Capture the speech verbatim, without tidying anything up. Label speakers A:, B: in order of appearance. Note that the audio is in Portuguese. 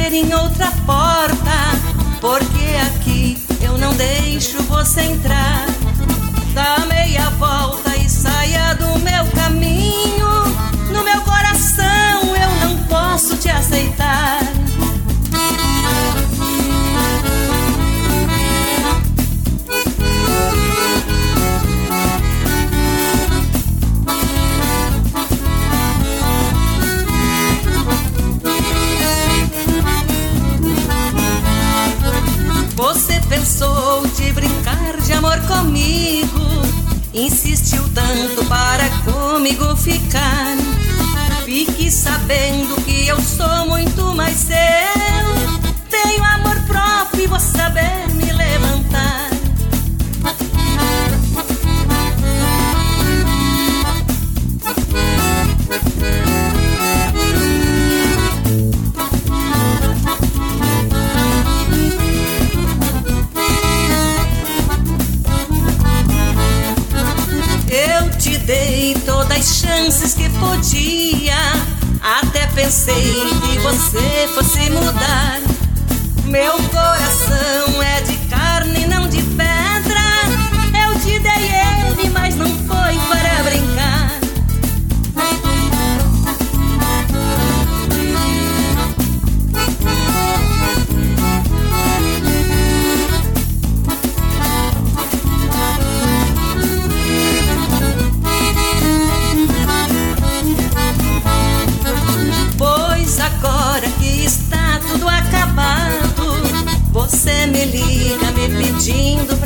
A: bater em outra porta, porque aqui eu não deixo você entrar. Dá meia volta e saia do meu caminho. No meu coração eu não posso te aceitar. Você pensou de brincar de amor comigo, insistiu tanto para comigo ficar. Fique sabendo que eu sou muito mais seu. Tenho amor próprio e vou saber me levantar. Eu te dei todas as chances que podia, até pensei que você fosse mudar. Meu coração é de carne, não de pedra. Eu te dei ele, mas não foi para brincar. Agora que está tudo acabado, você me liga me pedindo